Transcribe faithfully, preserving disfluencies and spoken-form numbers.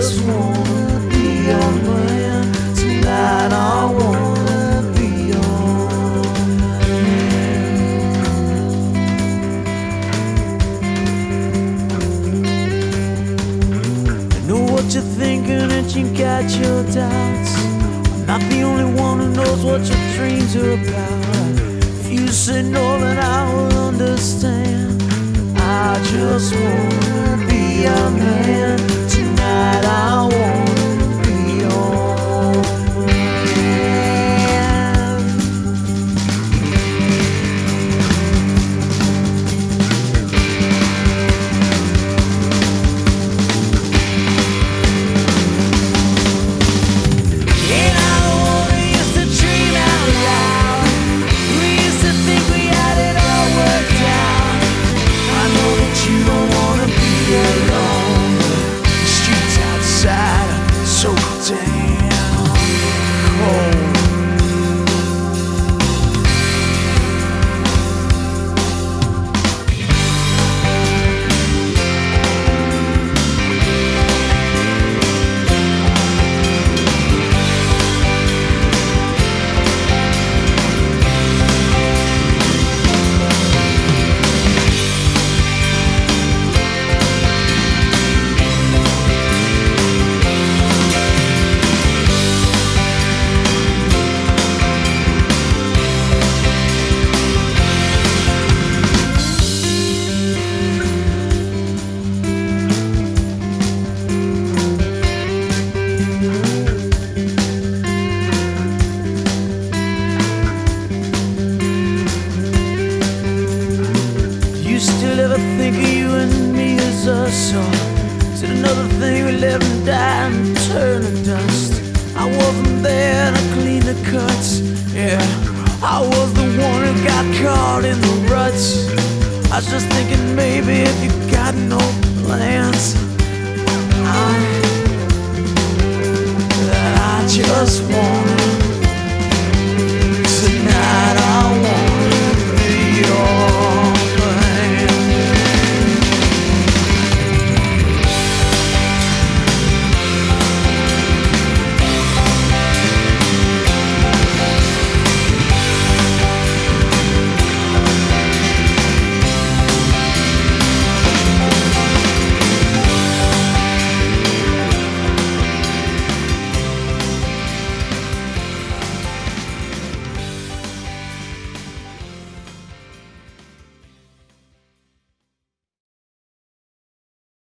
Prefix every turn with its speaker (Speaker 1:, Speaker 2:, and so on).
Speaker 1: just wanna be your man. Tonight I wanna be your man. I know what you're thinking and you got your doubts. I'm not the only one who knows what your dreams are about. If you say no, then I will understand. I just wanna be your man. Tonight I wanna be your man. And I only used to dream out loud. We used to think we had it all worked out. I know that you don't wanna be alone. The streets outside are so damn cold. You still ever think of you and me as a song? Is it another thing we live and die and turn to dust? I wasn't there to clean the cuts. Yeah, I was the one who got caught in the ruts. I was just thinking maybe if you got no plans,